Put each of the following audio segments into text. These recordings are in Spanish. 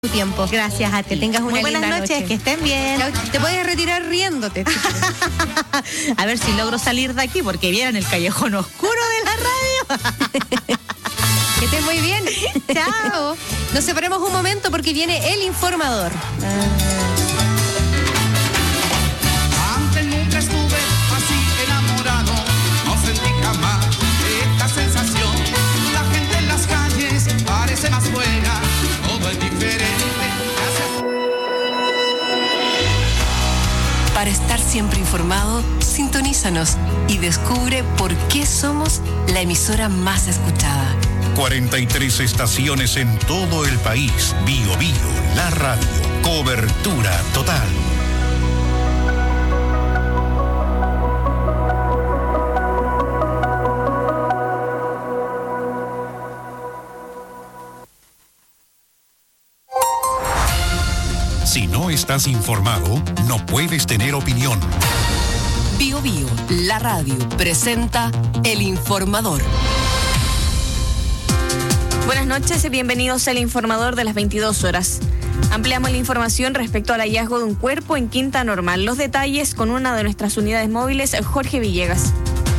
tu tiempo. Gracias a ti. Que tengas una Muy buenas linda noches, noche. que estén bien. Te puedes retirar riéndote. A ver si logro salir de aquí, porque vieron el callejón oscuro de la radio. Que estés muy bien. Chao. Nos separamos un momento porque viene el informador. Antes nunca estuve así enamorado, no sentí jamás esta sensación. La gente en las calles parece más buena, todo es diferente. Para estar siempre informado, sintonízanos y descubre por qué somos la emisora más escuchada. 43 estaciones en todo el país. Bio Bio, la radio. Cobertura total. Si no estás informado, no puedes tener opinión. Bio Bio, la radio, presenta El Informador. Buenas noches y bienvenidos al Informador de las 22 horas. Ampliamos la información respecto al hallazgo de un cuerpo en Quinta Normal. Los detalles con una de nuestras unidades móviles, Jorge Villegas.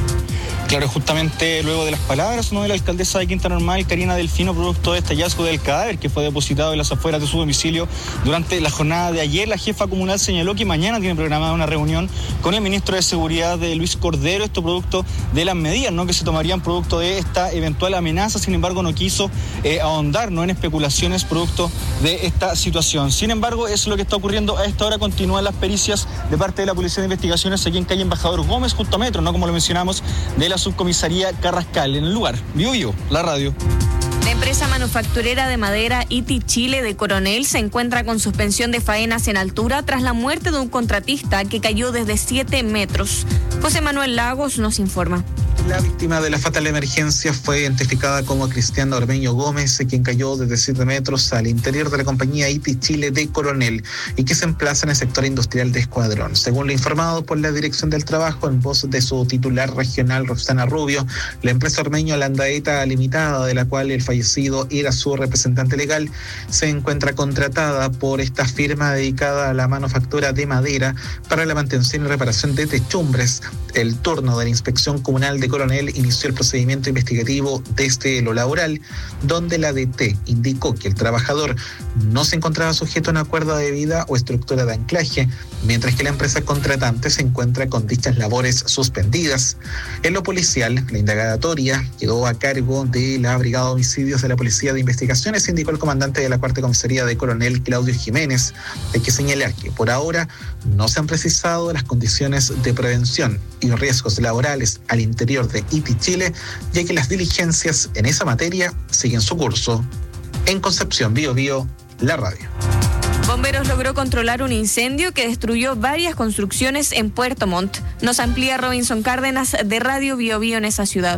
Claro, justamente luego de las palabras de la alcaldesa de Quinta Normal, Karina Delfino, producto de este hallazgo del cadáver que fue depositado en las afueras de su domicilio durante la jornada de ayer, la jefa comunal señaló que mañana tiene programada una reunión con el ministro de Seguridad, Luis Cordero, esto producto de las medidas que se tomarían producto de esta eventual amenaza. Sin embargo, no quiso ahondar en especulaciones producto de esta situación. Sin embargo, eso es lo que está ocurriendo a esta hora. Continúan las pericias de parte de la Policía de Investigaciones aquí en calle Embajador Gómez, justo a metro, como lo mencionamos, de la subcomisaría Carrascal. En el lugar, Bio Bio, la radio. La empresa manufacturera de madera ITI Chile de Coronel se encuentra con suspensión de faenas en altura tras la muerte de un contratista que cayó desde 7 metros. José Manuel Lagos nos informa. La víctima de la fatal emergencia fue identificada como Cristiano Ormeño Gómez, quien cayó desde 7 metros al interior de la compañía ITI Chile de Coronel y que se emplaza en el sector industrial de Escuadrón. Según lo informado por la Dirección del Trabajo, en voz de su titular regional, Roxana Rubio, la empresa Ormeño Landaeta Limitada, de la cual el fallecido era su representante legal, se encuentra contratada por esta firma dedicada a la manufactura de madera para la mantención y reparación de techumbres. El turno de la Inspección Comunal de Coronel inició el procedimiento investigativo desde lo laboral, donde la DT indicó que el trabajador no se encontraba sujeto a un acuerdo de vida o estructura de anclaje, mientras que la empresa contratante se encuentra con dichas labores suspendidas. En lo policial, la indagatoria quedó a cargo de la Brigada de Homicidios de la Policía de Investigaciones, indicó el comandante de la Cuarta Comisaría de Coronel, Claudio Jiménez. Hay que señalar que por ahora no se han precisado las condiciones de prevención y riesgos laborales al interior de ITI Chile, ya que las diligencias en esa materia siguen su curso. En Concepción, Bio Bio, la radio. Bomberos logró controlar un incendio que destruyó varias construcciones en Puerto Montt. Nos amplía Robinson Cárdenas de Radio Bio Bio en esa ciudad.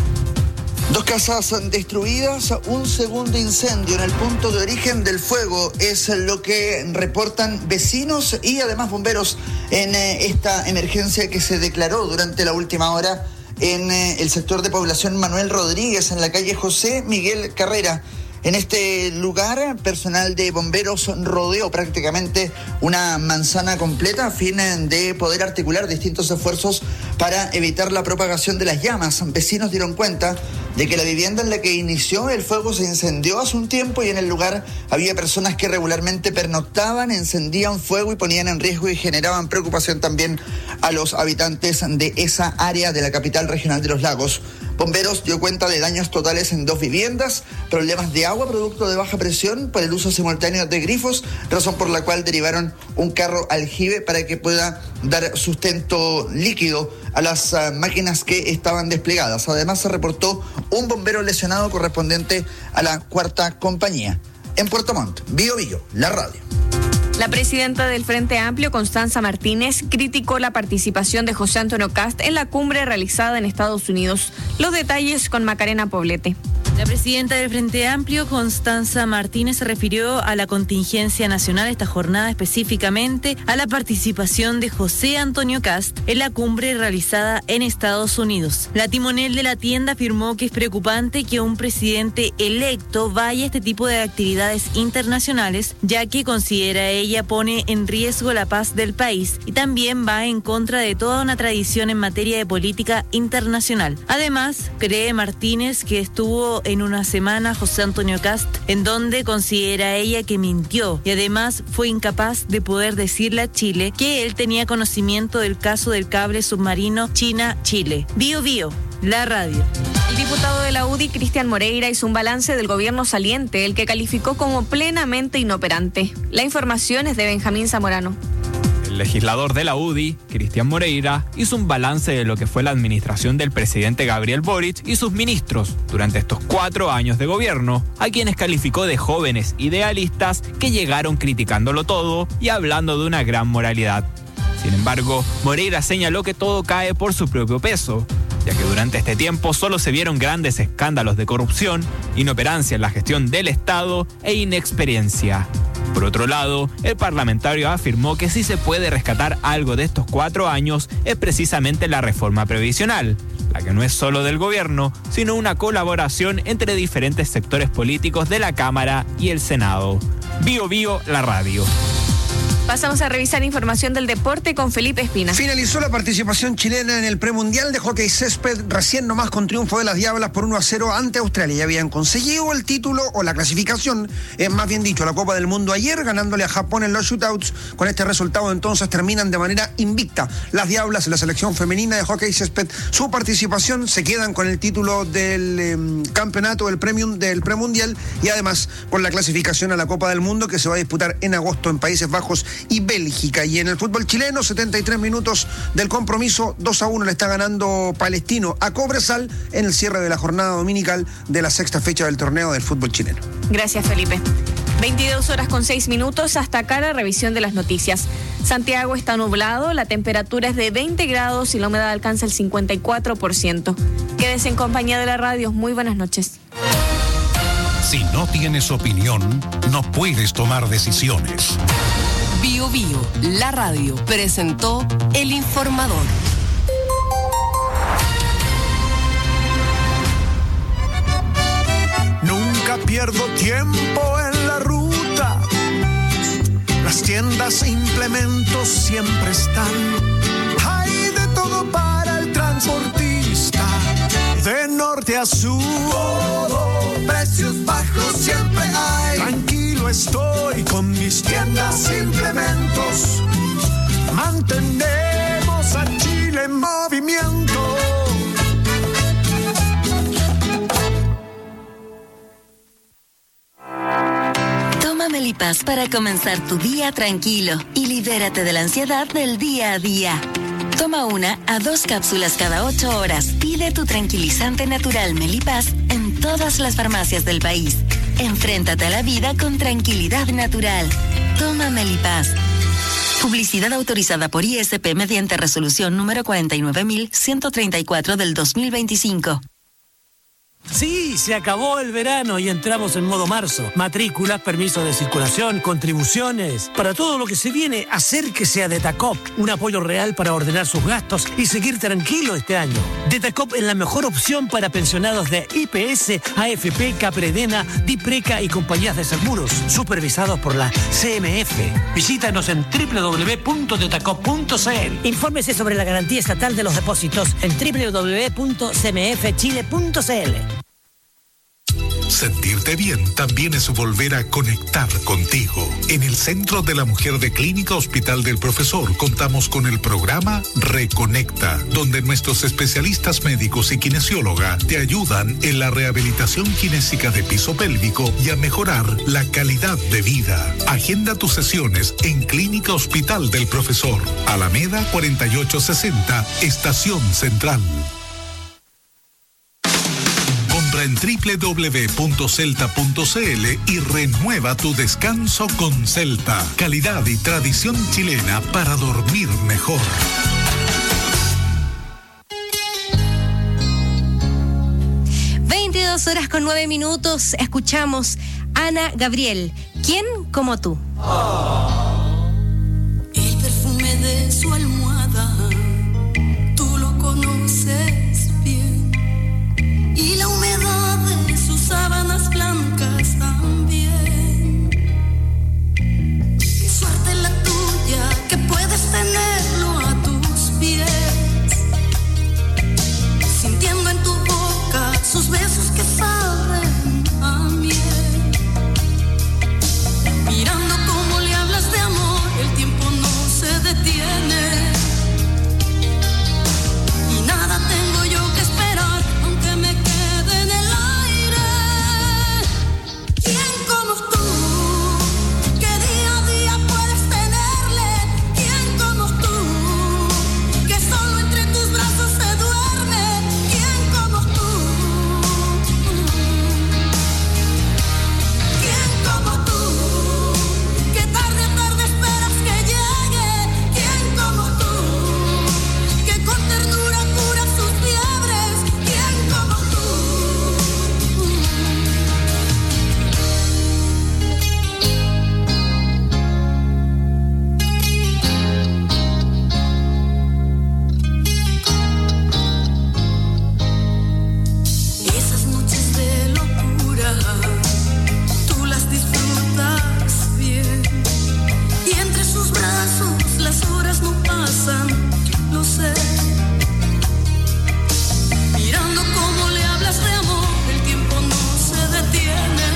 2 casas destruidas, un segundo incendio en el punto de origen del fuego es lo que reportan vecinos y además bomberos en esta emergencia que se declaró durante la última hora en el sector de población Manuel Rodríguez, en la calle José Miguel Carrera. En este lugar, personal de bomberos rodeó prácticamente una manzana completa a fin de poder articular distintos esfuerzos para evitar la propagación de las llamas. Vecinos dieron cuenta de que la vivienda en la que inició el fuego se incendió hace un tiempo y en el lugar había personas que regularmente pernoctaban, encendían fuego y ponían en riesgo y generaban preocupación también a los habitantes de esa área de la capital regional de Los Lagos. Bomberos dio cuenta de daños totales en 2 viviendas, problemas de agua producto de baja presión por el uso simultáneo de grifos, razón por la cual derivaron un carro aljibe para que pueda dar sustento líquido a las máquinas que estaban desplegadas. Además, se reportó un bombero lesionado correspondiente a la Cuarta Compañía. En Puerto Montt, Bio Bio, la radio. La presidenta del Frente Amplio, Constanza Martínez, criticó la participación de José Antonio Kast en la cumbre realizada en Estados Unidos. Los detalles con Macarena Poblete. La presidenta del Frente Amplio, Constanza Martínez, se refirió a la contingencia nacional esta jornada, específicamente a la participación de José Antonio Kast en la cumbre realizada en Estados Unidos. La timonel de la tienda afirmó que es preocupante que un presidente electo vaya a este tipo de actividades internacionales, ya que considera ella pone en riesgo la paz del país y también va en contra de toda una tradición en materia de política internacional. Además, cree Martínez que estuvo en una semana José Antonio Kast, en donde considera ella que mintió y además fue incapaz de poder decirle a Chile que él tenía conocimiento del caso del cable submarino China-Chile. Bio Bio, la radio. El diputado de la UDI, Cristian Moreira, hizo un balance del gobierno saliente, el que calificó como plenamente inoperante. La información es de Benjamín Zamorano. El legislador de la UDI, Cristian Moreira, hizo un balance de lo que fue la administración del presidente Gabriel Boric y sus ministros durante estos 4 años de gobierno, a quienes calificó de jóvenes idealistas que llegaron criticándolo todo y hablando de una gran moralidad. Sin embargo, Moreira señaló que todo cae por su propio peso, ya que durante este tiempo solo se vieron grandes escándalos de corrupción, inoperancia en la gestión del Estado e inexperiencia. Por otro lado, el parlamentario afirmó que si se puede rescatar algo de estos 4 años es precisamente la reforma previsional, la que no es solo del gobierno, sino una colaboración entre diferentes sectores políticos de la Cámara y el Senado. Bio Bio, la radio. Pasamos a revisar información del deporte con Felipe Espina. Finalizó la participación chilena en el premundial de hockey césped, recién nomás con triunfo de las Diablas por 1-0 ante Australia. Ya habían conseguido el título o la clasificación, más bien dicho, la Copa del Mundo ayer, ganándole a Japón en los shootouts. Con este resultado entonces terminan de manera invicta las Diablas en la selección femenina de hockey césped. Su participación, se quedan con el título del campeonato del premundial y además con la clasificación a la Copa del Mundo que se va a disputar en agosto en Países Bajos y Bélgica. Y en el fútbol chileno, 73 minutos del compromiso, 2-1 le está ganando Palestino a Cobresal en el cierre de la jornada dominical de la 6ª fecha del torneo del fútbol chileno. Gracias, Felipe. 22:06. Hasta acá la revisión de las noticias. Santiago está nublado, la temperatura es de 20 grados y la humedad alcanza el 54%. Quédese en compañía de la radio. Muy buenas noches. Si no tienes opinión, no puedes tomar decisiones. Bio Bio, la radio, presentó El Informador. Nunca pierdo tiempo en la ruta. Las tiendas e implementos siempre están. Hay de todo para el transportista. De norte a sur, todo, precios bajos siempre hay. Tranquilo estoy con mis tiendas e implementos. Mantenemos a Chile en movimiento. Toma Melipaz para comenzar tu día tranquilo y libérate de la ansiedad del día a día. Toma 1 a 2 cápsulas cada 8 horas. Pide tu tranquilizante natural Melipaz en todas las farmacias del país. Enfréntate a la vida con tranquilidad natural. Toma Melipaz. Publicidad autorizada por ISP mediante resolución número 49.134 del 2025. Sí, se acabó el verano y entramos en modo marzo. Matrículas, permisos de circulación, contribuciones. Para todo lo que se viene, acérquese a Detacop. Un apoyo real para ordenar sus gastos y seguir tranquilo este año. Detacop es la mejor opción para pensionados de IPS, AFP, Capredena, Dipreca y compañías de seguros, supervisados por la CMF. Visítanos en www.detacop.cl. Infórmese sobre la garantía estatal de los depósitos en www.cmfchile.cl. Sentirte bien también es volver a conectar contigo. En el Centro de la Mujer de Clínica Hospital del Profesor contamos con el programa Reconecta, donde nuestros especialistas médicos y kinesióloga te ayudan en la rehabilitación kinésica de piso pélvico y a mejorar la calidad de vida. Agenda tus sesiones en Clínica Hospital del Profesor, Alameda 4860, Estación Central. En www.celta.cl y renueva tu descanso con Celta. Calidad y tradición chilena para dormir mejor. 22:09. Escuchamos Ana Gabriel. ¿Quién como tú? El perfume de su almohada, tú lo conoces bien. Y la humedad de sus sábanas blancas también. Qué suerte la tuya que puedes tenerlo a tus pies. Sintiendo en tu boca sus besos que saben a miel. Mirando cómo le hablas de amor, el tiempo no se detiene. Y nada tengo yo que esperar, aunque me quede en el aire. ¿Quién como tú, que día a día puedes tenerle? ¿Quién como tú, que solo entre tus brazos se duerme? ¿Quién como tú? ¿Quién como tú, que tarde a tarde esperas que llegue? ¿Quién como tú, que con ternura cura sus fiebres? ¿Quién como tú? Esas noches de locura, tú las disfrutas bien. Y entre sus brazos las horas no pasan, lo sé. Mirando cómo le hablas de amor, el tiempo no se detiene.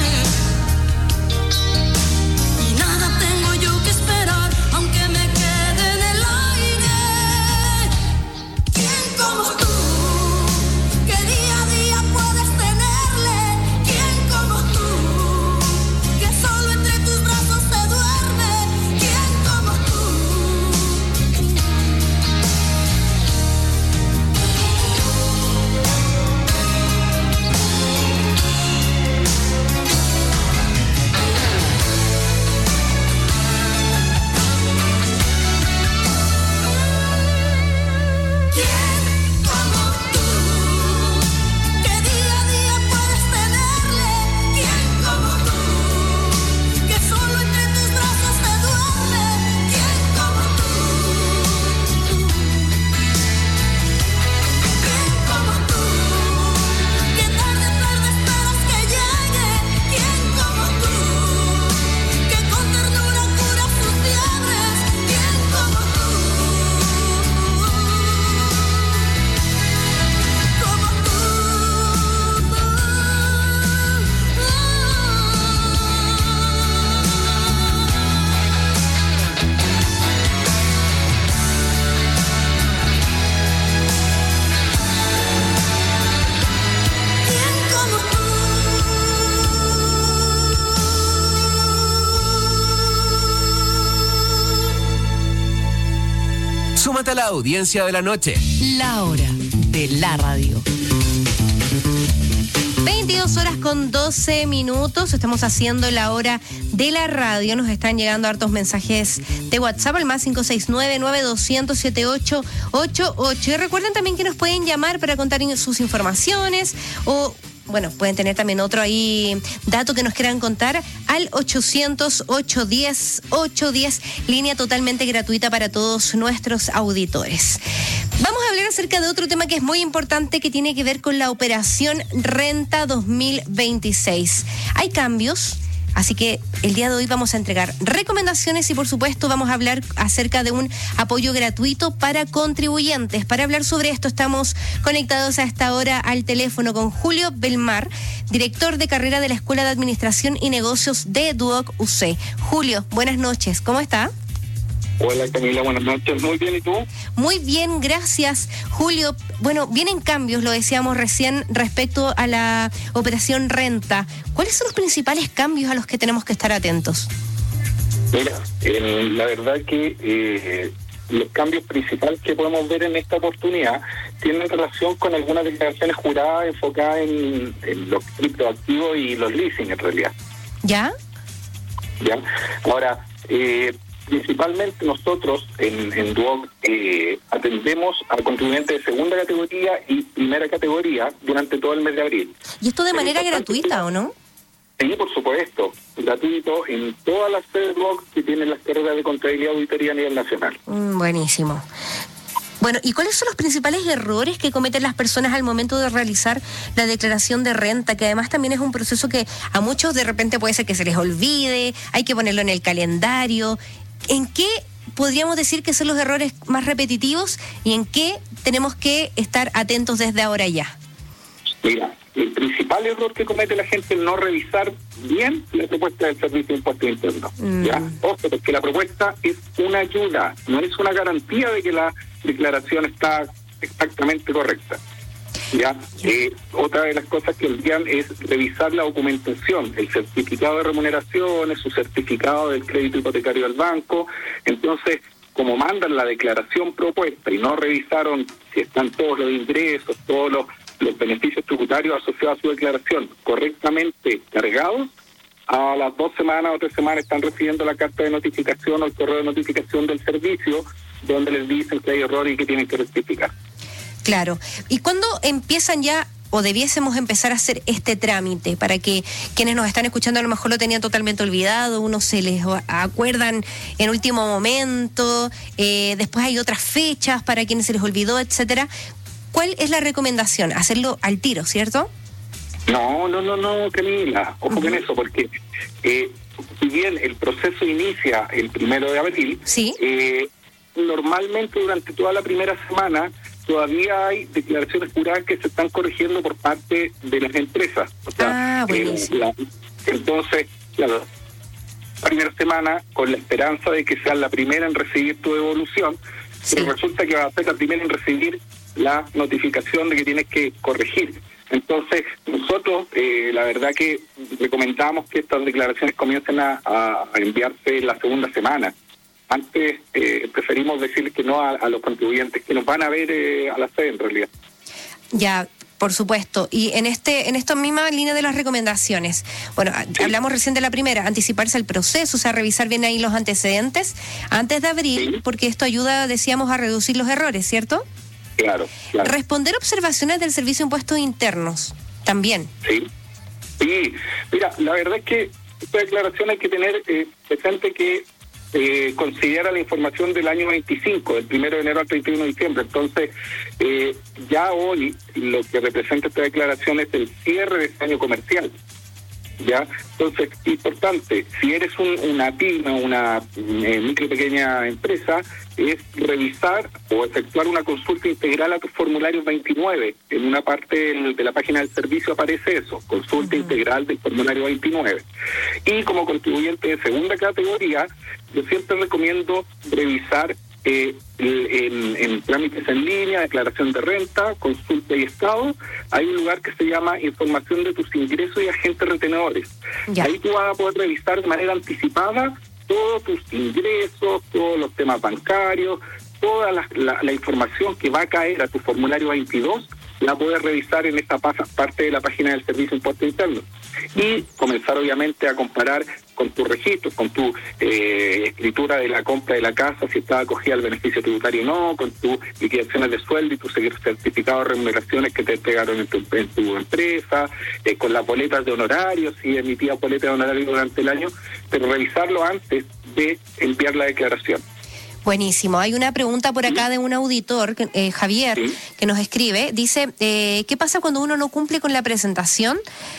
Y nada tengo yo que esperar, aunque me quede en el aire. ¿Quién como tú, que día a día puedes tenerle? ¿Quién como tú, que solo entre tus brazos se duerme? ¿Quién como tú? ¿Quién como tú, que día a día puedes tenerle? ¿Quién como tú, que solo entre tus brazos se duerme? ¿Quién como tú? ¿Quién como tú, que tarde a tarde esperas que llegue? ¿Quién como tú, que con ternura cura sus fiebres? ¿Quién como tú? Súmate a la audiencia de la noche. La hora de la radio. 22:12. Estamos haciendo la hora de la radio. Nos están llegando hartos mensajes de WhatsApp al más 569-9200-7888. Y recuerden también que nos pueden llamar para contar sus informaciones o... bueno, pueden tener también otro ahí dato que nos quieran contar al 800-810-810, línea totalmente gratuita para todos nuestros auditores. Vamos a hablar acerca de otro tema que es muy importante, que tiene que ver con la operación Renta 2026. Hay cambios. Así que el día de hoy vamos a entregar recomendaciones y por supuesto vamos a hablar acerca de un apoyo gratuito para contribuyentes. Para hablar sobre esto estamos conectados a esta hora al teléfono con Julio Belmar, director de carrera de la Escuela de Administración y Negocios de Duoc UC. Julio, buenas noches, ¿cómo está? Hola Camila, buenas noches. Muy bien, ¿y tú? Muy bien, gracias. Julio, bueno, vienen cambios, lo decíamos recién, respecto a la operación Renta. ¿Cuáles son los principales cambios a los que tenemos que estar atentos? Mira, la verdad que los cambios principales que podemos ver en esta oportunidad tienen relación con algunas declaraciones juradas enfocadas en los criptoactivos y los leasing en realidad. ¿Ya? ¿Ya? Ahora, principalmente nosotros en Duoc atendemos a contribuyentes de segunda categoría y primera categoría durante todo el mes de abril. ¿Y esto de manera gratuita o no? Sí, por supuesto, gratuito en todas las sedes Duoc que tienen las carreras de contabilidad y auditoría a nivel nacional. Buenísimo. Bueno, ¿y cuáles son los principales errores que cometen las personas al momento de realizar la declaración de renta? Que además también es un proceso que a muchos de repente puede ser que se les olvide, hay que ponerlo en el calendario. ¿En qué podríamos decir que son los errores más repetitivos y en qué tenemos que estar atentos desde ahora ya? Mira, el principal error que comete la gente es no revisar bien la propuesta del Servicio de Impuestos Internos. ¿Ya? Ojo, porque la propuesta es una ayuda, no es una garantía de que la declaración está exactamente correcta. ¿Ya? Otra de las cosas que olvidan es revisar la documentación, el certificado de remuneraciones, su certificado del crédito hipotecario del banco. Entonces, como mandan la declaración propuesta y no revisaron si están todos los ingresos, todos los beneficios tributarios asociados a su declaración correctamente cargados, a las 2 semanas o 3 semanas están recibiendo la carta de notificación o el correo de notificación del servicio donde les dicen que hay errores y que tienen que rectificar. Claro. ¿Y cuándo empiezan ya o debiésemos empezar a hacer este trámite para que quienes nos están escuchando a lo mejor lo tenían totalmente olvidado, unos se les acuerdan en último momento, después hay otras fechas para quienes se les olvidó, etcétera? ¿Cuál es la recomendación? Hacerlo al tiro, ¿cierto? No, Camila, ojo con eso, porque si bien el proceso inicia el 1 de abril, ¿sí? Normalmente durante toda la primera semana todavía hay declaraciones juradas que se están corrigiendo por parte de las empresas. O sea, entonces, claro, la primera semana con la esperanza de que sea la primera en recibir tu devolución, pero resulta que va a ser la primera en recibir la notificación de que tienes que corregir. Entonces, nosotros, la verdad que recomendamos que estas declaraciones comiencen a enviarse la segunda semana. Antes preferimos decirles que no a los contribuyentes que nos van a ver a la sede en realidad. Ya, por supuesto. Y en esta misma línea de las recomendaciones, bueno, hablamos recién de la primera, anticiparse al proceso, o sea, revisar bien ahí los antecedentes antes de abril, porque esto ayuda, decíamos, a reducir los errores, ¿cierto? Claro. Responder observaciones del Servicio de Impuestos Internos, también. Sí. Mira, la verdad es que esta declaración hay que tener presente que considera la información del año 25, del 1 de enero al 31 de diciembre. Entonces, ya hoy lo que representa esta declaración es el cierre de este año comercial. ¿Ya? Entonces, importante, si eres una pyme, una micro pequeña empresa, es revisar o efectuar una consulta integral a tu formulario 29. En una parte de la página del servicio aparece eso, consulta integral del formulario 29. Y como contribuyente de segunda categoría, yo siempre recomiendo revisar en trámites en línea, declaración de renta, consulta y estado. Hay un lugar que se llama información de tus ingresos y agentes retenedores. Ahí tú vas a poder revisar de manera anticipada todos tus ingresos, todos los temas bancarios, toda la información que va a caer a tu formulario 22, la puedes revisar en esta parte de la página del Servicio de Impuestos Internos. Y comenzar obviamente a comparar con tus registros, con tu escritura de la compra de la casa, si está acogida al beneficio tributario o no, con tus liquidaciones de sueldo y tus certificados de remuneraciones que te entregaron en tu empresa, con las boletas de honorarios, si emitía boletas de honorarios durante el año, pero revisarlo antes de enviar la declaración. Buenísimo. Hay una pregunta por acá de un auditor, Javier, que nos escribe. Dice, ¿qué pasa cuando uno no cumple con la presentación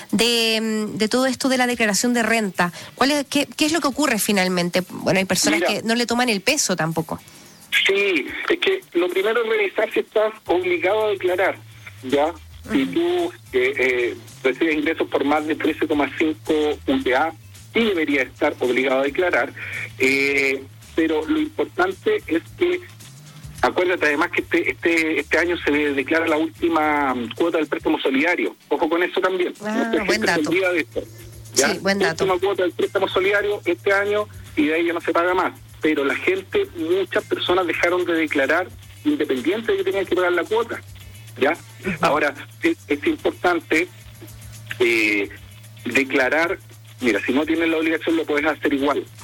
de todo esto de la declaración de renta? ¿Qué es lo que ocurre finalmente? Bueno, hay personas que no le toman el peso tampoco. Sí, es que lo primero es revisar si estás obligado a declarar, ¿ya? Si tú recibes ingresos por más de 13,5 UTA, sí deberías estar obligado a declarar. Pero lo importante es que, acuérdate además que este año se declara la última cuota del préstamo solidario. Ojo con eso también. Buen dato. De esto, ¿ya? Sí, buen dato. La última cuota del préstamo solidario este año y de ahí ya no se paga más. Pero la gente, muchas personas dejaron de declarar independiente de que tenían que pagar la cuota. ¿Ya? Ahora, es importante declarar. Mira, si no tienes la obligación lo puedes hacer igual.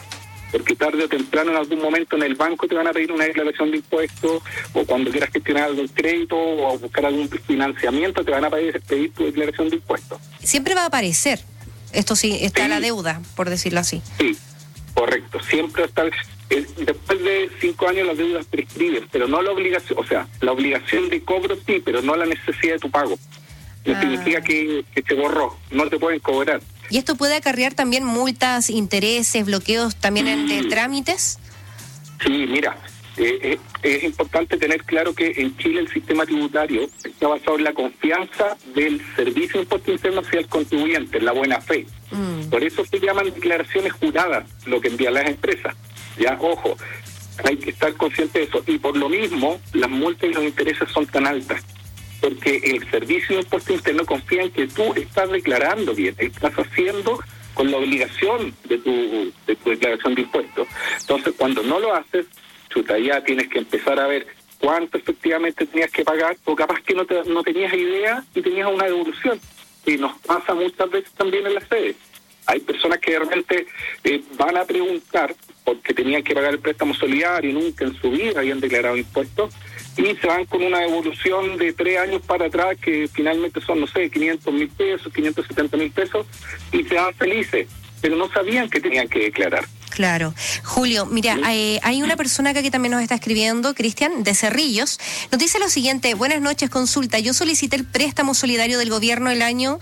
porque tarde o temprano en algún momento en el banco te van a pedir una declaración de impuestos, o cuando quieras gestionar algún crédito o buscar algún financiamiento te van a pedir tu declaración de impuestos. Siempre va a aparecer, esto sí, está la deuda, por decirlo así. Sí, correcto, siempre está. Después de 5 años las deudas prescriben, pero no la obligación, o sea, la obligación de cobro sí, pero no la necesidad de tu pago. No significa que se borró, no te pueden cobrar. ¿Y esto puede acarrear también multas, intereses, bloqueos también de trámites? Sí, mira, es importante tener claro que en Chile el sistema tributario está basado en la confianza del Servicio de Impuesto Interno hacia el contribuyente, en la buena fe. Por eso se llaman declaraciones juradas, lo que envían las empresas. Ya, ojo, hay que estar consciente de eso. Y por lo mismo, las multas y los intereses son tan altas, porque el Servicio de Impuesto Interno confía en que tú estás declarando bien, estás haciendo con la obligación de tu declaración de impuestos. Entonces, cuando no lo haces, chuta, ya tienes que empezar a ver cuánto efectivamente tenías que pagar, o capaz que no tenías idea y tenías una devolución. Y nos pasa muchas veces también en las sedes. Hay personas que de repente van a preguntar porque tenían que pagar el préstamo solidario y nunca en su vida habían declarado impuestos, y se van con una devolución de 3 años para atrás que finalmente son, no sé, 500.000 pesos, 570.000 pesos, y se van felices, pero no sabían que tenían que declarar. Claro. Julio, mira, hay una persona acá que también nos está escribiendo, Cristian, de Cerrillos. Nos dice lo siguiente: buenas noches, consulta. Yo solicité el préstamo solidario del gobierno el año,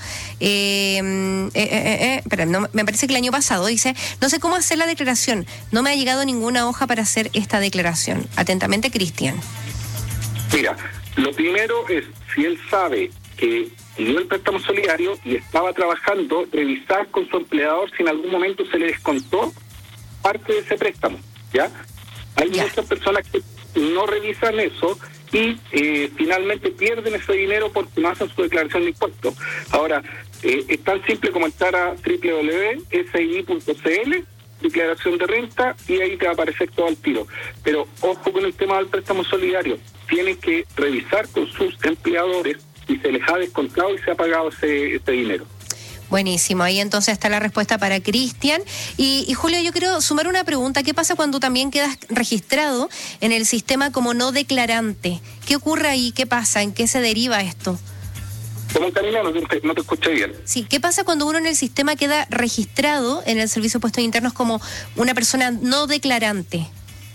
espera, no, me parece que el año pasado, dice, no sé cómo hacer la declaración. No me ha llegado ninguna hoja para hacer esta declaración. Atentamente, Cristian. Mira, lo primero es, si él sabe que pidió el préstamo solidario y estaba trabajando, revisar con su empleador si en algún momento se le descontó parte de ese préstamo, ¿ya? Hay muchas personas que no revisan eso y finalmente pierden ese dinero porque no hacen su declaración de impuestos. Ahora, es tan simple como entrar a www.si.cl, declaración de renta, y ahí te va a aparecer todo al tiro. Pero ojo con el tema del préstamo solidario, tienen que revisar con sus empleadores si se les ha descontado y se ha pagado ese dinero. Buenísimo, ahí entonces está la respuesta para Cristian. Y Julio, yo quiero sumar una pregunta. ¿Qué pasa cuando también quedas registrado en el sistema como no declarante? ¿Qué ocurre ahí? ¿Qué pasa? ¿En qué se deriva esto? ¿Cómo, Camila? No te escuché bien. Sí, ¿qué pasa cuando uno en el sistema queda registrado en el Servicio de Impuestos Internos como una persona no declarante?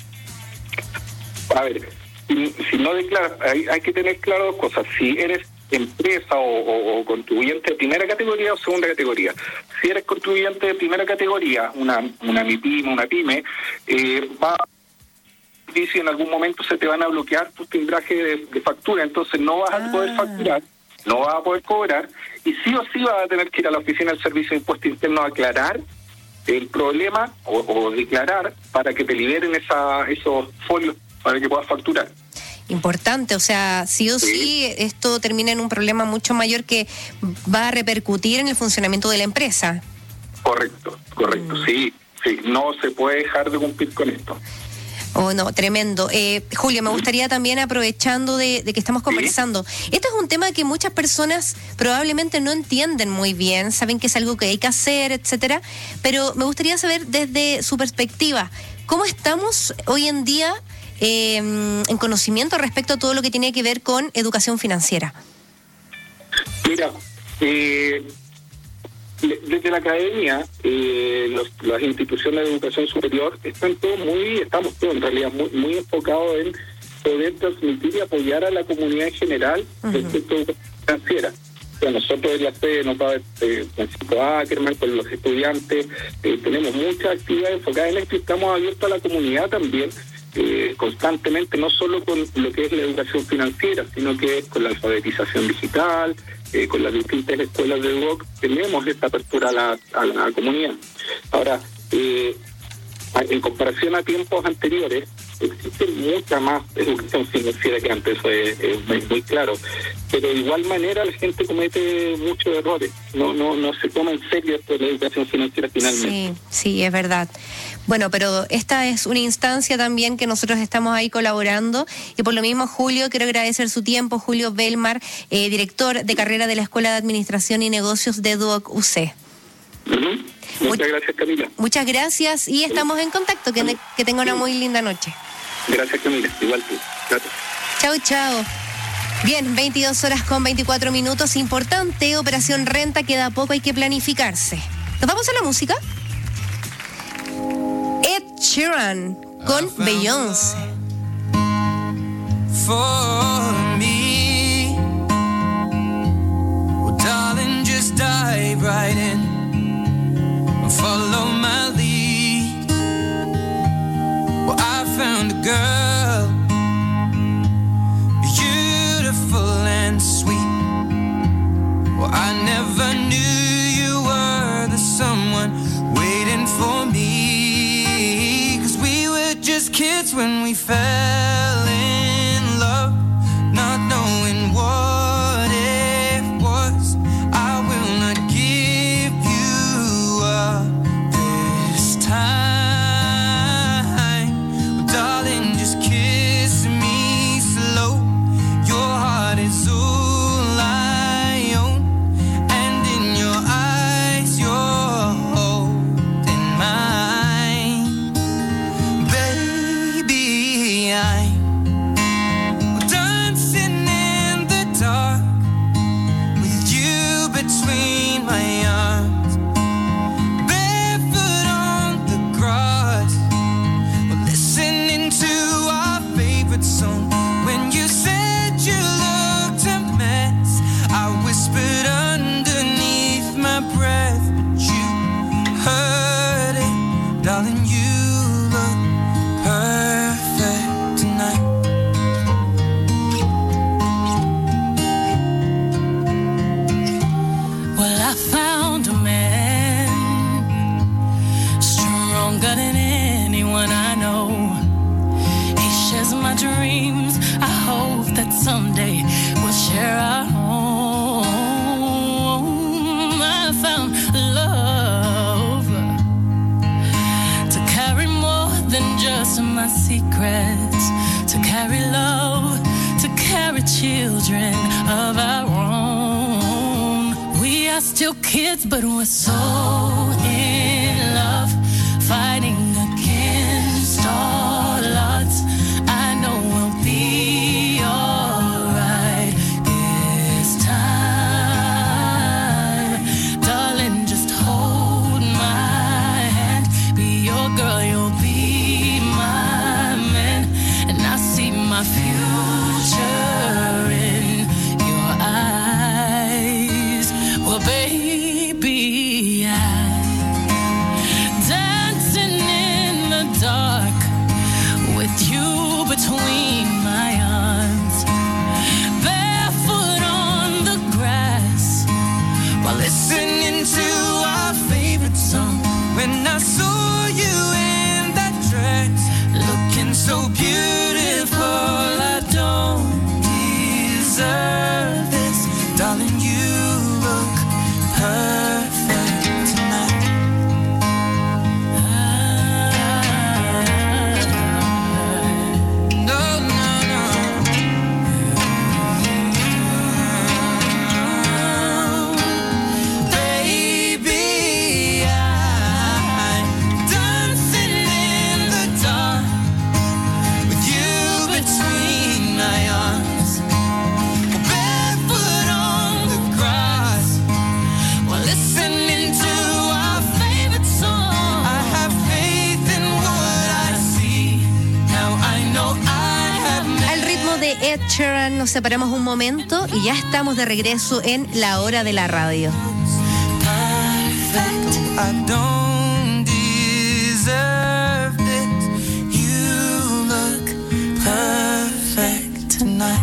A ver, si no declaras, hay que tener claro dos cosas. Si eres empresa o contribuyente de primera categoría o segunda categoría. Si eres contribuyente de primera categoría, una MIPYME, una pyme, va y si en algún momento se te van a bloquear tus timbrajes de factura, entonces no vas a poder facturar, no vas a poder cobrar, y sí o sí vas a tener que ir a la oficina del Servicio de Impuestos Internos a aclarar el problema o declarar para que te liberen esos folios para que puedas facturar. Importante, o sea, sí o sí esto termina en un problema mucho mayor que va a repercutir en el funcionamiento de la empresa. Correcto, sí, no se puede dejar de cumplir con esto. Oh, no, tremendo. Julio, me gustaría también, aprovechando de que estamos conversando, este es un tema que muchas personas probablemente no entienden muy bien, saben que es algo que hay que hacer, etcétera, pero me gustaría saber desde su perspectiva, ¿cómo estamos hoy en día en conocimiento respecto a todo lo que tiene que ver con educación financiera? Mira, desde la academia, las instituciones de educación superior estamos todos en realidad muy enfocados en poder transmitir y apoyar a la comunidad en general respecto a educación financiera. O sea, nosotros en la sede nos va Francisco Ackerman con los estudiantes, tenemos muchas actividades enfocadas en esto y estamos abiertos a la comunidad también, constantemente, no solo con lo que es la educación financiera, sino que con la alfabetización digital, con las distintas escuelas de UOC, tenemos esta apertura a la comunidad. Ahora, en comparación a tiempos anteriores, existe mucha más educación financiera que antes, eso es muy claro, pero de igual manera la gente comete muchos errores, no se toma en serio esto de la educación financiera finalmente. Sí, es verdad. Bueno, pero esta es una instancia también que nosotros estamos ahí colaborando, y por lo mismo, Julio, quiero agradecer su tiempo. Julio Belmar, director de carrera de la Escuela de Administración y Negocios de Duoc UC. Muchas gracias, Camila. Muchas gracias y estamos en contacto. Que tenga una muy linda noche. Gracias, Camila. Igual tú. Gracias. Chao, chao. Bien, 22:24. Importante, Operación Renta, queda poco, hay que planificarse. ¿Nos vamos a la música? Ed Sheeran con Beyoncé. For me, well, darling, just dive right in, follow my lead. Well, I found a girl, beautiful and sweet. Well, I never knew you were the someone waiting for me, 'cause we were just kids when we fell in love, not knowing what it was. I will not give you up this time. Well, darling, just kiss me slow. Your heart is all I own, and in your eyes you're holding mine. Baby, I'm dancing in the dark with you between my arms, barefoot on the grass. We're listening to our favorite song. When you said you looked a mess, I whispered underneath my breath, but you heard it, darling. You look perfect tonight. Well, I found a man stronger than anyone I know. He shares my dreams. I hope that someday we'll share our home. I found love to carry more than just my secrets, to carry love, to carry children of our own. We are still kids, but we're so in love, fighting against all odds. I know we'll be alright this time. Darling, just hold my hand, be your girl, you'll be my man, and I see my future in your eyes. Well, baby, I'm dancing in the dark with you between my arms, barefoot on the grass, while listening to our favorite song. When I saw you in that dress, looking so beautiful, I don't deserve this, darling. You look perfect tonight. No, no, no. Baby, I'm dancing in the dark with you between my arms, barefoot on the grass, while listening to our favorite song. I have faith in what I see. Now I know I have Al ritmo de Ed Sheeran nos separamos un momento y ya estamos de regreso en La Hora de la Radio. perfect. I don't deserve this. You look perfect tonight.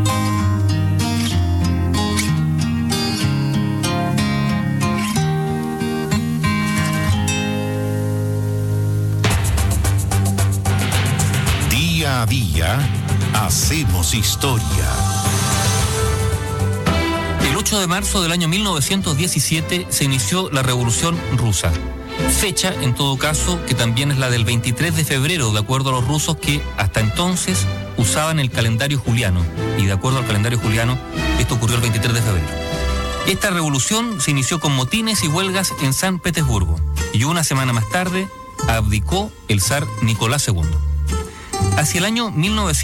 Día a día, hacemos historia. El 8 de marzo del año 1917 se inició la Revolución Rusa. Fecha, en todo caso, que también es la del 23 de febrero, de acuerdo a los rusos que hasta entonces usaban el calendario juliano. Y de acuerdo al calendario juliano, esto ocurrió el 23 de febrero. Esta revolución se inició con motines y huelgas en San Petersburgo y una semana más tarde abdicó el zar Nicolás II. Hacia el año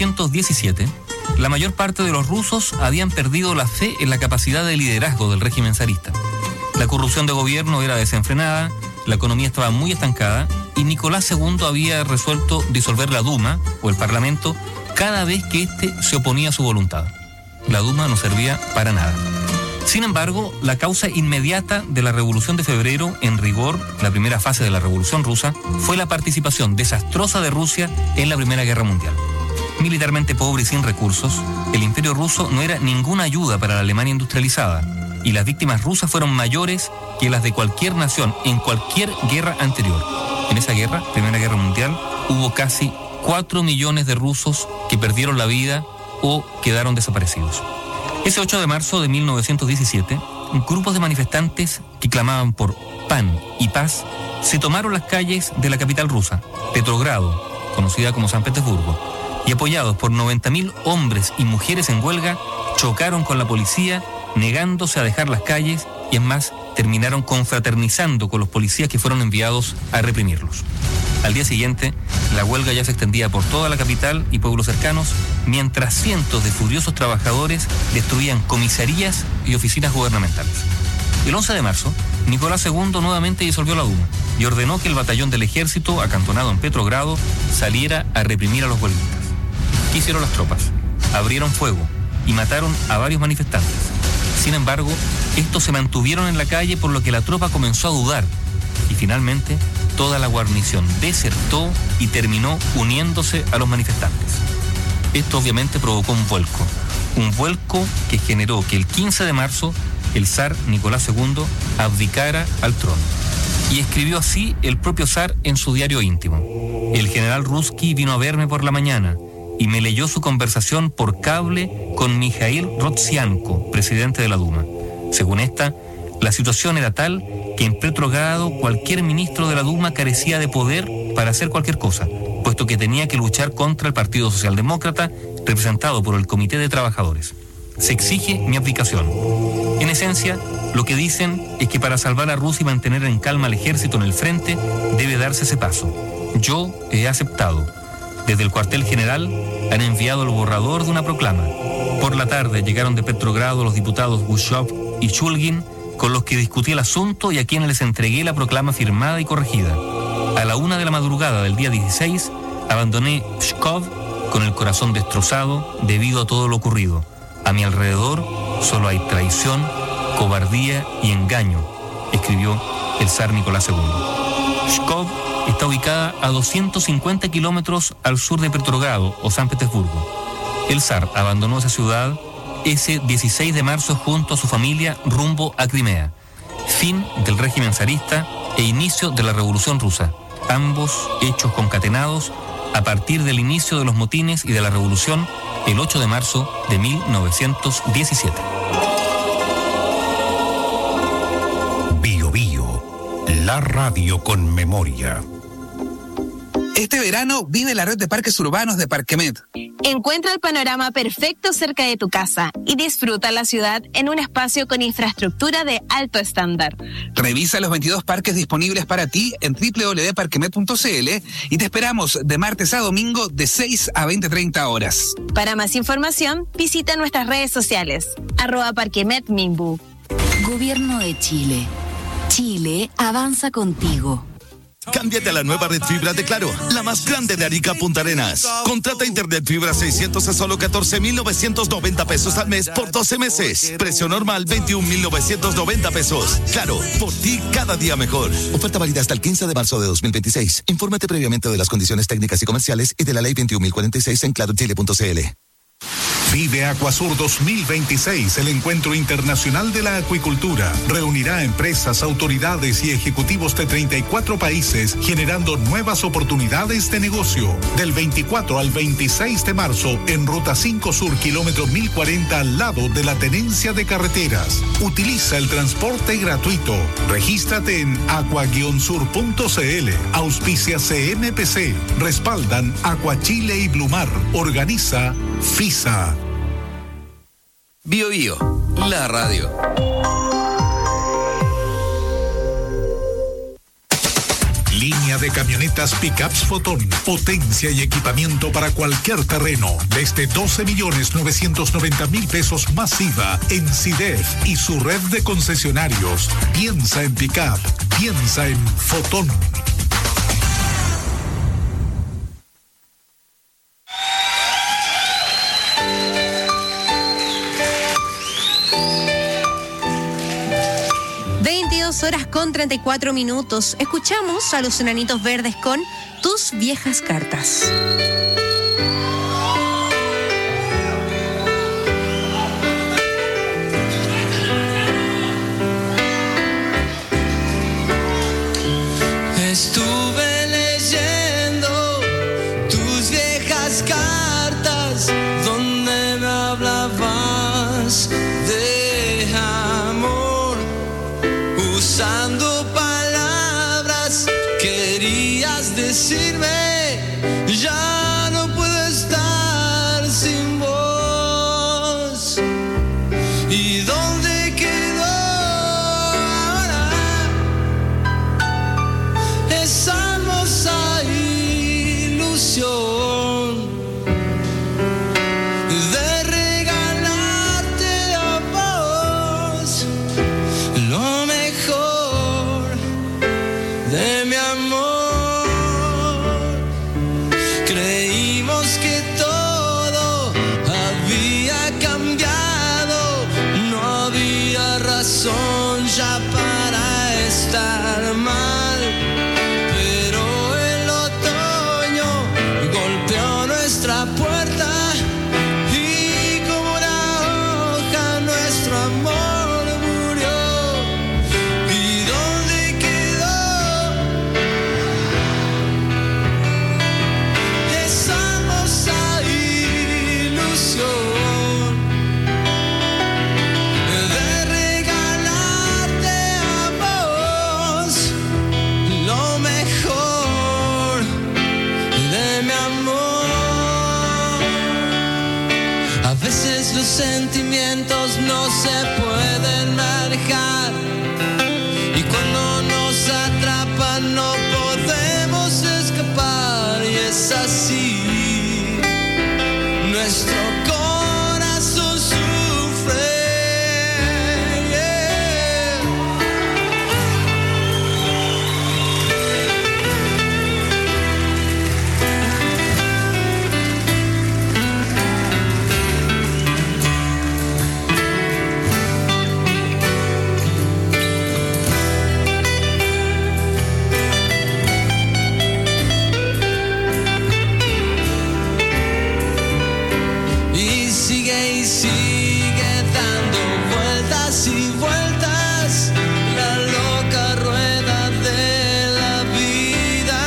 1917, la mayor parte de los rusos habían perdido la fe en la capacidad de liderazgo del régimen zarista. La corrupción de gobierno era desenfrenada, la economía estaba muy estancada y Nicolás II había resuelto disolver la Duma, o el Parlamento, cada vez que éste se oponía a su voluntad. La Duma no servía para nada. Sin embargo, la causa inmediata de la Revolución de Febrero, en rigor, la primera fase de la Revolución Rusa, fue la participación desastrosa de Rusia en la Primera Guerra Mundial. Militarmente pobre y sin recursos, el Imperio ruso no era ninguna ayuda para la Alemania industrializada, y las víctimas rusas fueron mayores que las de cualquier nación en cualquier guerra anterior. En esa guerra, Primera Guerra Mundial, hubo casi 4 millones de rusos que perdieron la vida o quedaron desaparecidos. Ese 8 de marzo de 1917, grupos de manifestantes que clamaban por pan y paz se tomaron las calles de la capital rusa, Petrogrado, conocida como San Petersburgo, y apoyados por 90.000 hombres y mujeres en huelga, chocaron con la policía, negándose a dejar las calles y, en más, terminaron confraternizando con los policías que fueron enviados a reprimirlos. Al día siguiente, la huelga ya se extendía por toda la capital y pueblos cercanos, mientras cientos de furiosos trabajadores destruían comisarías y oficinas gubernamentales. El 11 de marzo, Nicolás II nuevamente disolvió la Duma y ordenó que el batallón del ejército, acantonado en Petrogrado, saliera a reprimir a los huelguistas. ¿Qué hicieron las tropas? Abrieron fuego y mataron a varios manifestantes. Sin embargo, estos se mantuvieron en la calle, por lo que la tropa comenzó a dudar y finalmente toda la guarnición desertó y terminó uniéndose a los manifestantes. Esto obviamente provocó un vuelco que generó que el 15 de marzo el zar Nicolás II abdicara al trono. Y escribió así el propio zar en su diario íntimo: el general Ruski vino a verme por la mañana y me leyó su conversación por cable con Mikhail Rodzianko, presidente de la Duma. Según esta, la situación era tal que en Petrogrado cualquier ministro de la Duma carecía de poder para hacer cualquier cosa, puesto que tenía que luchar contra el Partido Socialdemócrata, representado por el Comité de Trabajadores. Se exige mi abdicación. En esencia, lo que dicen es que para salvar a Rusia y mantener en calma al ejército en el frente, debe darse ese paso. Yo he aceptado. Desde el cuartel general han enviado el borrador de una proclama. Por la tarde llegaron de Petrogrado los diputados Gushov y Shulgin, con los que discutí el asunto y a quienes les entregué la proclama firmada y corregida. A la 1 de la madrugada del día 16, abandoné Pskov con el corazón destrozado debido a todo lo ocurrido. A mi alrededor solo hay traición, cobardía y engaño, escribió el zar Nicolás II. Pskov está ubicada a 250 kilómetros al sur de Petrogrado o San Petersburgo. El zar abandonó esa ciudad ese 16 de marzo junto a su familia rumbo a Crimea. Fin del régimen zarista e inicio de la Revolución Rusa. Ambos hechos concatenados a partir del inicio de los motines y de la revolución el 8 de marzo de 1917. Bio Bio, la radio con memoria. Este verano vive la red de parques urbanos de Parquemet. Encuentra el panorama perfecto cerca de tu casa y disfruta la ciudad en un espacio con infraestructura de alto estándar. Revisa los 22 parques disponibles para ti en www.parquemet.cl y te esperamos de martes a domingo de 6 a 20:30 horas. Para más información, visita nuestras redes sociales, @parquemetminbu. Gobierno de Chile. Chile avanza contigo. Cámbiate a la nueva red fibra de Claro, la más grande de Arica Punta Arenas. Contrata internet fibra 600 a solo 14.990 pesos al mes por 12 meses. Precio normal 21.990 pesos. Claro, por ti cada día mejor. Oferta válida hasta el 15 de marzo de 2026. Infórmate previamente de las condiciones técnicas y comerciales y de la ley 21.046 en clarochile.cl. Vive Acuasur 2026, el encuentro internacional de la acuicultura. Reunirá a empresas, autoridades y ejecutivos de 34 países, generando nuevas oportunidades de negocio. Del 24 al 26 de marzo, en Ruta 5 Sur, kilómetro 1040, al lado de la Tenencia de Carreteras. Utiliza el transporte gratuito. Regístrate en aqua-sur.cl. Auspicia CMPC. Respaldan Acuachile y Blumar. Organiza FISA. Bio Bio, la radio. línea de camionetas pickups Fotón. Potencia y equipamiento para cualquier terreno. Desde 12.990.000 pesos masiva en CIDEF y su red de concesionarios. Piensa en pickup. Piensa en Fotón. Horas con 34 minutos. Escuchamos a los Enanitos Verdes con Tus Viejas Cartas. Estuve leyendo tus viejas cartas donde me hablabas de amor. Usando palabras querías decirme, ya no puedo estar sin vos. ¿Y dónde quedó ahora esa hermosa ilusión de regalarte a vos lo mejor de mi amor? Creímos que todo había cambiado, no había razón ya para estar mal, pero el otoño golpeó nuestra puerta y como una hoja nuestro amor murió. ¿Y dónde quedó esa hermosa ilusión de regalarte a vos lo mejor de mi amor? A veces los sentimientos no se pueden manejar y cuando nos atrapan no podemos escapar, y es así. Nuestro corazón sufre. Y sigue dando vueltas y vueltas la loca rueda de la vida,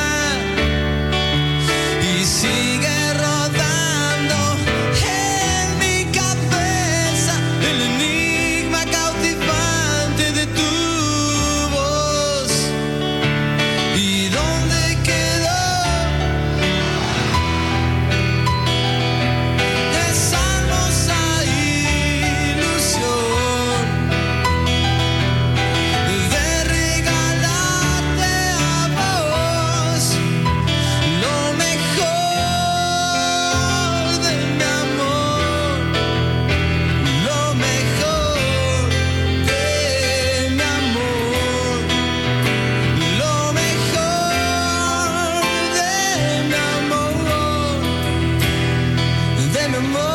y sigue rodando en mi cabeza el enigma cautivante de tu voz. ¿Y dónde quedó esa hermosa ilusión de regalarte a vos lo mejor de mi amor, lo mejor de mi amor, lo mejor de mi amor, de mi amor?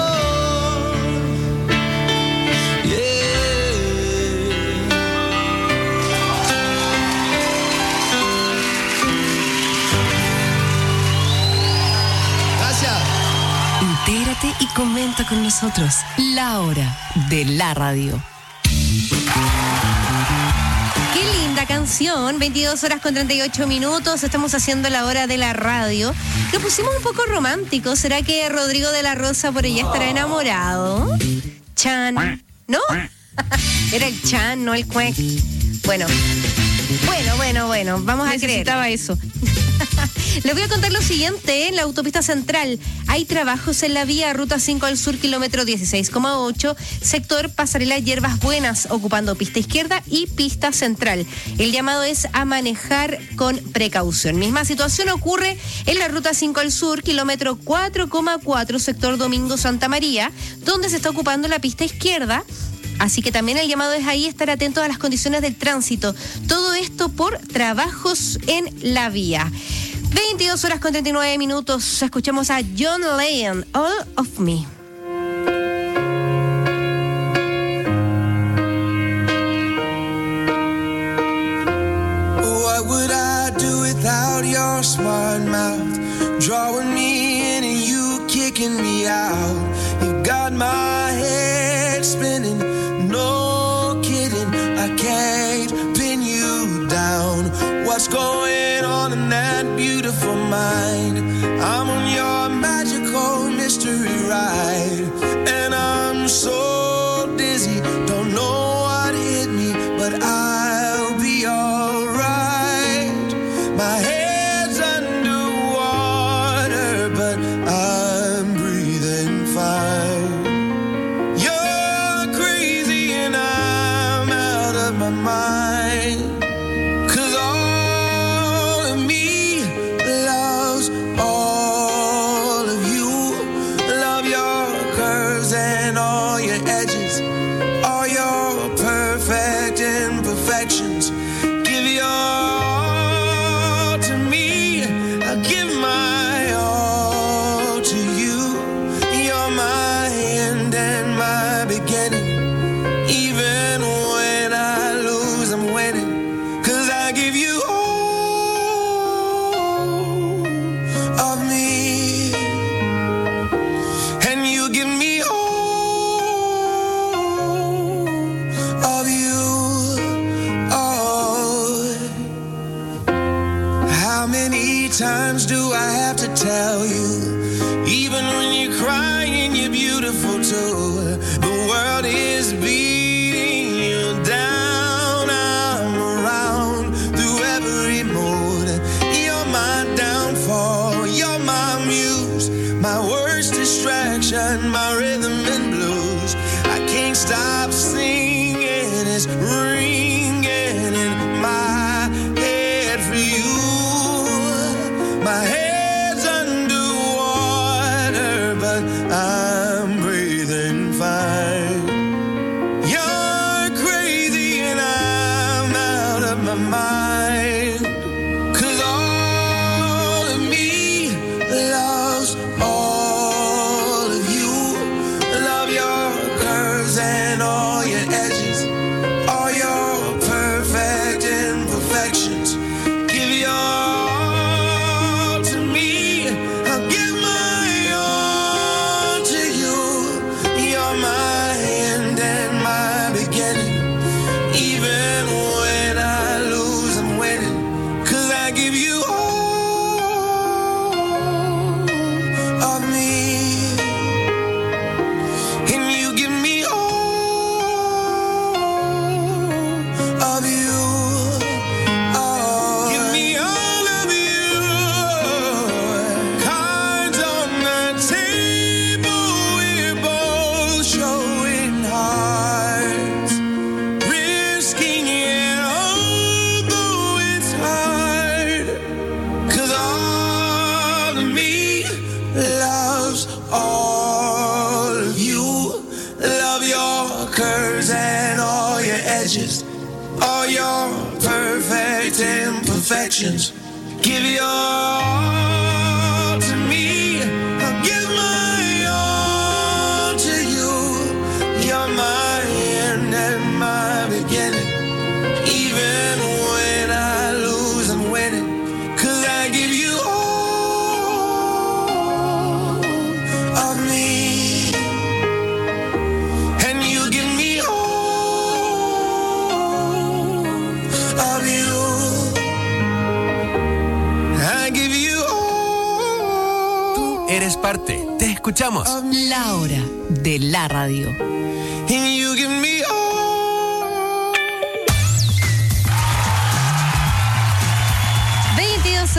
Gracias. Intégrate y comenta con nosotros. La hora de la radio. Qué linda canción, 22 horas con 38 minutos, estamos haciendo la hora de la radio. Lo pusimos un poco romántico, ¿será que Rodrigo de la Rosa por allá estará enamorado? Chan, ¿no? Era el Chan, no el Cuec. Bueno, vamos a creer. Necesitaba eso. Les voy a contar lo siguiente. En la autopista central hay trabajos en la vía Ruta 5 al Sur, kilómetro 16,8, sector Pasarela Hierbas Buenas, ocupando pista izquierda y pista central. El llamado es a manejar con precaución. Misma situación ocurre en la Ruta 5 al Sur, kilómetro 4,4, sector Domingo Santa María, donde se está ocupando la pista izquierda. Así que también el llamado es ahí estar atentos a las condiciones del tránsito. Todo esto por trabajos en la vía. 22:39. Escuchamos a John Legend, All of Me. What would I do without your smart mouth? Drawing me in and you kicking me out. You got my head spinning. No kidding, I can't pin you down. What's going on in that beautiful mind? I'm on your magical mystery ride, and I'm so dizzy, don't know what hit me, but I'll be alright. My head's underwater, but I'm breathing fine. My mind, 'cause all of me loves all of you. Love your curves and all your edges, all your perfect imperfections. Give your all to me, I give my all to you. You're my end and my beginning. Even when I lose, I'm winning. 'Cause I give you all of me, and you give me all of you. Oh, how many times do I have to tell you? Even when you're crying, you're beautiful too. The world is beating you down. I'm around through every mood. You're my downfall, you're my muse, my worst distraction, my rhythm and blues. I can't stop singing, it's ringing in my head for you. My head's underwater, but I'm breathing fine. You're crazy and I'm out of my mind. 'Cause all of me loves all of you. Love your curves and all your edges, all your perfect imperfections. Give your all to me, I'll give my all to you. You're my end and my beginning. Even when I lose, I'm winning. 'Cause I give you all of me, and you give me all of you. Oh, give me all of you. Cards on the table, we're both showing hearts, risking it although it's hard. 'Cause all of me loves all of you. Love your curves and all your edges, all your perfect imperfections. Give your all to me, I'll give my all to you. You're my end and my beginning. Even when I lose, I'm winning. 'Cause I give you all of me, and you give me all of you. I give you all. Tú eres parte. Te escuchamos. La hora de la radio. And you give me all.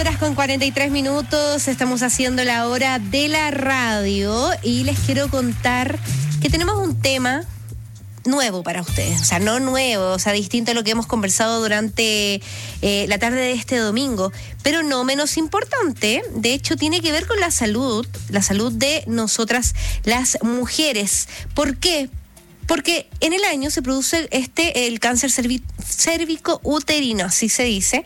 2:43, estamos haciendo la hora de la radio y les quiero contar que tenemos un tema nuevo para ustedes, o sea, no nuevo, o sea, distinto a lo que hemos conversado durante la tarde de este domingo, pero no menos importante. De hecho, tiene que ver con la salud de nosotras las mujeres. ¿Por qué? Porque en el año se produce el cáncer cérvico-uterino, así se dice.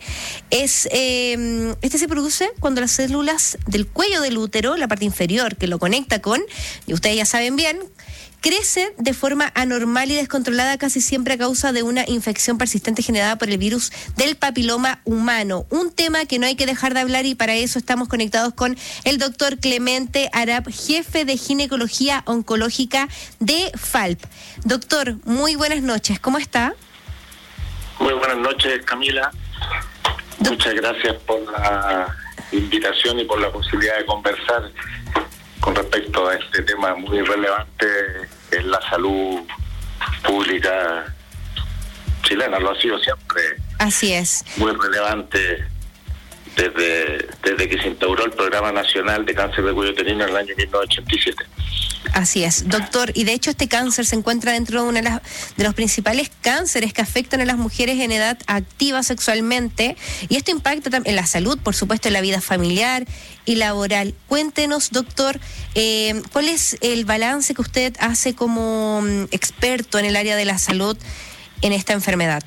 Este se produce cuando las células del cuello del útero, la parte inferior que lo conecta con, y ustedes ya saben bien, crece de forma anormal y descontrolada, casi siempre a causa de una infección persistente generada por el virus del papiloma humano. Un tema que no hay que dejar de hablar, y para eso estamos conectados con el doctor Clemente Arap, jefe de ginecología oncológica de FALP. Doctor, muy buenas noches, ¿cómo está? Muy buenas noches, Camila. Muchas gracias por la invitación y por la posibilidad de conversar con respecto a este tema muy relevante en la salud pública chilena. Lo ha sido siempre. Así es. Muy relevante desde que se instauró el Programa Nacional de Cáncer de Cuello Uterino en el año 1987. Así es, doctor. Y de hecho este cáncer se encuentra dentro de uno de los principales cánceres que afectan a las mujeres en edad activa sexualmente. Y esto impacta también en la salud, por supuesto, en la vida familiar y laboral. Cuéntenos, doctor, ¿cuál es el balance que usted hace como experto en el área de la salud en esta enfermedad?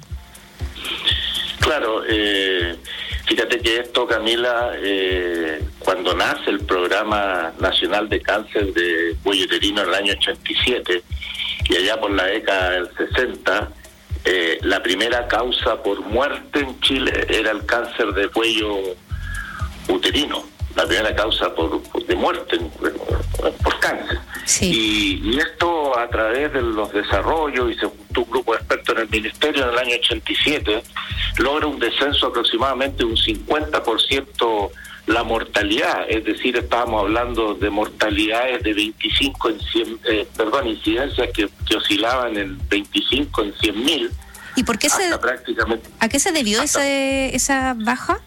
Claro, fíjate que esto, Camila, cuando nace el Programa Nacional de Cáncer de Cuello Uterino en el año 87, y allá por la década del 60, la primera causa por muerte en Chile era el cáncer de cuello uterino, la primera causa de muerte por cáncer. Sí. Y esto a través de los desarrollos, y se juntó un grupo de expertos en el Ministerio en el año 87, logra un descenso aproximadamente un 50% la mortalidad, es decir, estábamos hablando de mortalidades de 25 en 100, incidencias que oscilaban en 25 en 100.000. ¿Y por qué a qué se debió esa baja?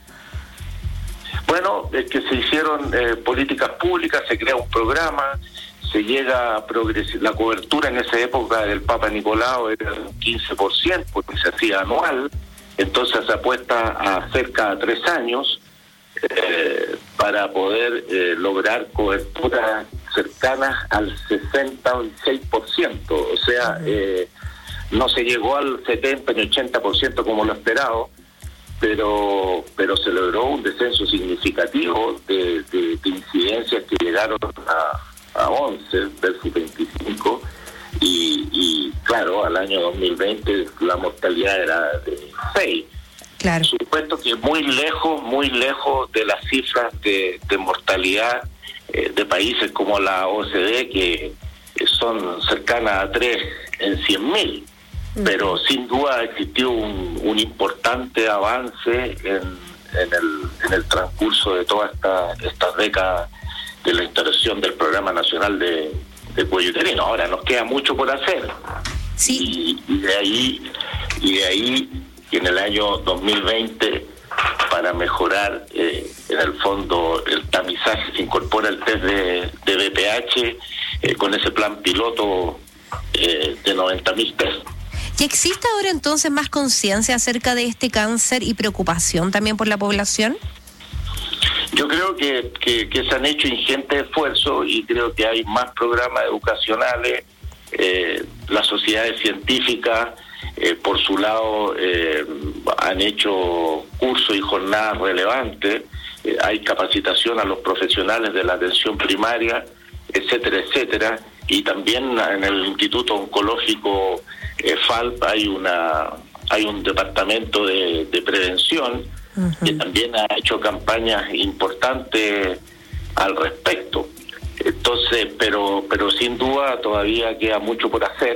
Bueno, es que se hicieron políticas públicas, se crea un programa, se llega a la cobertura en esa época del Papa Nicolau era un 15%, porque se hacía anual, entonces se apuesta a hacer cada 3 años para poder lograr coberturas cercanas al 66%, o sea, no se llegó al 70 ni 80% como lo esperado, pero se logró un descenso significativo de incidencias que llegaron a 11 versus 25, y claro, al año 2020 la mortalidad era de 6. Claro. Por supuesto que muy lejos de las cifras de mortalidad de países como la OCDE, que son cercanas a 3 en 100.000. Pero sin duda existió un importante avance en el transcurso de toda esta década de la instalación del Programa Nacional de Cuello Uterino. Ahora nos queda mucho por hacer. Sí. Y de ahí en el año 2020, para mejorar en el fondo el tamizaje, se incorpora el test de BPH con ese plan piloto de 90.000 test. ¿Y existe ahora entonces más conciencia acerca de este cáncer y preocupación también por la población? Yo creo que se han hecho ingentes esfuerzos, y creo que hay más programas educacionales. Las sociedades científicas, por su lado, han hecho cursos y jornadas relevantes. Hay capacitación a los profesionales de la atención primaria, etcétera, etcétera. Y también en el Instituto Oncológico FALP hay un departamento de prevención que también ha hecho campañas importantes al respecto. Entonces, pero sin duda todavía queda mucho por hacer.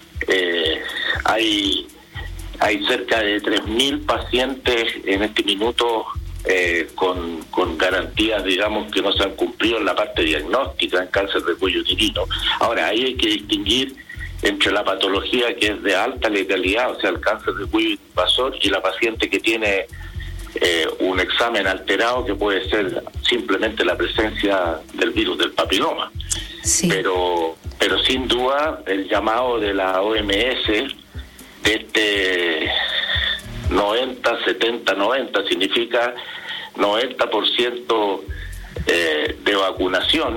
Hay cerca de 3.000 pacientes en este minuto con garantías, digamos, que no se han cumplido en la parte diagnóstica en cáncer de cuello uterino. Ahora, ahí hay que distinguir entre la patología que es de alta letalidad, o sea, el cáncer de cuello invasor, y la paciente que tiene un examen alterado que puede ser simplemente la presencia del virus del papiloma. Sí. Pero sin duda el llamado de la OMS de este 90, 70, 90 significa 90% de vacunación,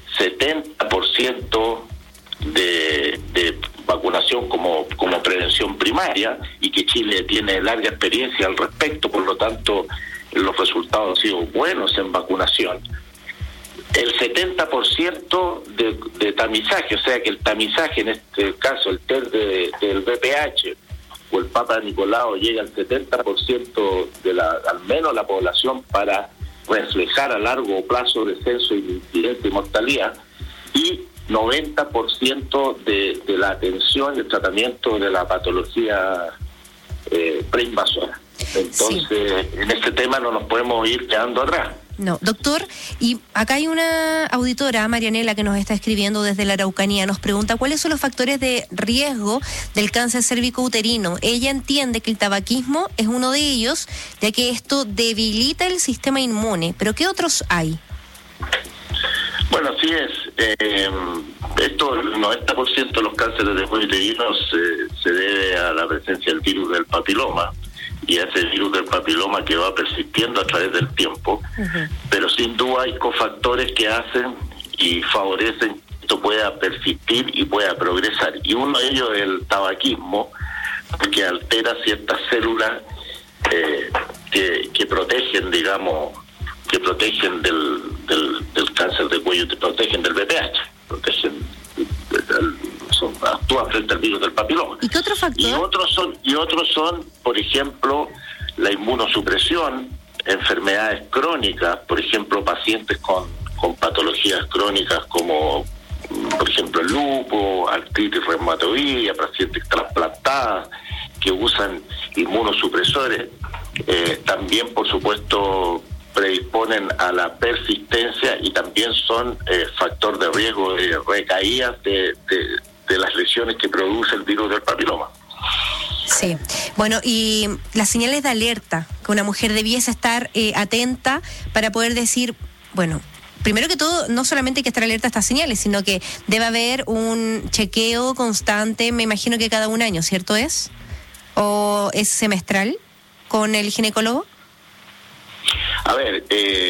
70% de vacunación como prevención primaria, y que Chile tiene larga experiencia al respecto, por lo tanto los resultados han sido buenos en vacunación. El 70% de tamizaje, o sea que el tamizaje, en este caso el test del VPH o el Papa Nicolau, llega al 70% al menos la población, para reflejar a largo plazo descenso de incidencia y mortalidad, y 90% de la atención y el tratamiento de la patología preinvasora. Entonces, en este tema no nos podemos ir quedando atrás. No, doctor, y acá hay una auditora, Marianela, que nos está escribiendo desde la Araucanía. Nos pregunta cuáles son los factores de riesgo del cáncer cérvico-uterino. Ella entiende que el tabaquismo es uno de ellos, ya que esto debilita el sistema inmune. ¿Pero qué otros hay? Bueno, así es. Esto, el 90% de los cánceres de cuello uterino se debe a la presencia del virus del papiloma, y a ese virus del papiloma que va persistiendo a través del tiempo. Pero sin duda hay cofactores que hacen y favorecen que esto pueda persistir y pueda progresar. Y uno de ellos es el tabaquismo, que altera ciertas células que protegen, del cáncer de cuello, te protegen del VPH, actúan frente al virus del papiloma. ¿Y qué otro factor? Y otros son, por ejemplo, la inmunosupresión, enfermedades crónicas, por ejemplo, pacientes con patologías crónicas como, por ejemplo, el lupus, artritis reumatoidea, pacientes trasplantadas que usan inmunosupresores, también, por supuesto, predisponen a la persistencia, y también son factor de riesgo de recaídas de las lesiones que produce el virus del papiloma. Sí. Bueno, y las señales de alerta que una mujer debiese estar atenta para poder decir, bueno, primero que todo, no solamente hay que estar alerta a estas señales, sino que debe haber un chequeo constante, me imagino que cada un año, ¿cierto es? ¿O es semestral con el ginecólogo? A ver,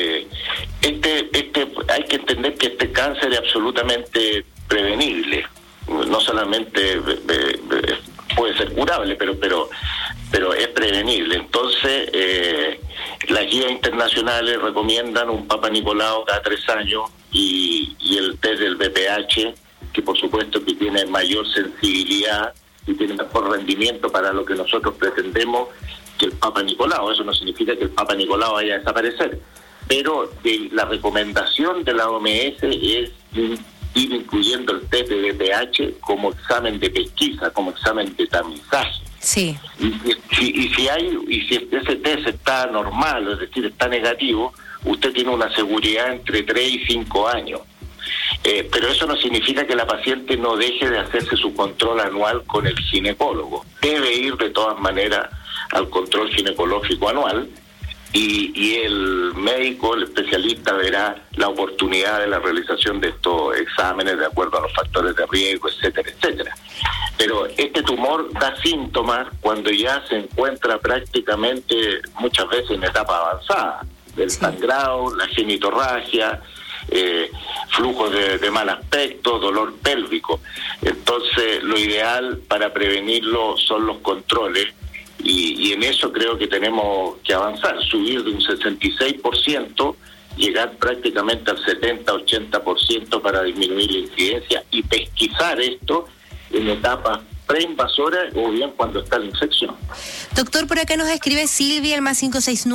hay que entender que este cáncer es absolutamente prevenible. No solamente puede ser curable, pero es prevenible. Entonces, las guías internacionales recomiendan un Papa Nicolau cada 3 años y el test del VPH, que por supuesto que tiene mayor sensibilidad y tiene mejor rendimiento para lo que nosotros pretendemos que el Papa Nicolau. Eso no significa que el Papa Nicolau vaya a desaparecer, pero la recomendación de la OMS es ir incluyendo el test de VPH como examen de pesquisa, como examen de tamizaje. Sí. Y si ese test está normal, es decir, está negativo, usted tiene una seguridad entre 3 y 5 años. Pero eso no significa que la paciente no deje de hacerse su control anual con el ginecólogo. Debe ir de todas maneras al control ginecológico anual, y el médico, el especialista, verá la oportunidad de la realización de estos exámenes de acuerdo a los factores de riesgo, etcétera, etcétera. Pero este tumor da síntomas cuando ya se encuentra prácticamente muchas veces en etapa avanzada, el sangrado, la genitorragia, flujos de mal aspecto, dolor pélvico. Entonces, lo ideal para prevenirlo son los controles, y en eso creo que tenemos que avanzar, subir de un 66%, llegar prácticamente al 70-80% para disminuir la incidencia, y pesquisar esto en etapas preinvasoras o bien cuando está la infección. Doctor, por acá nos escribe Silvia, el más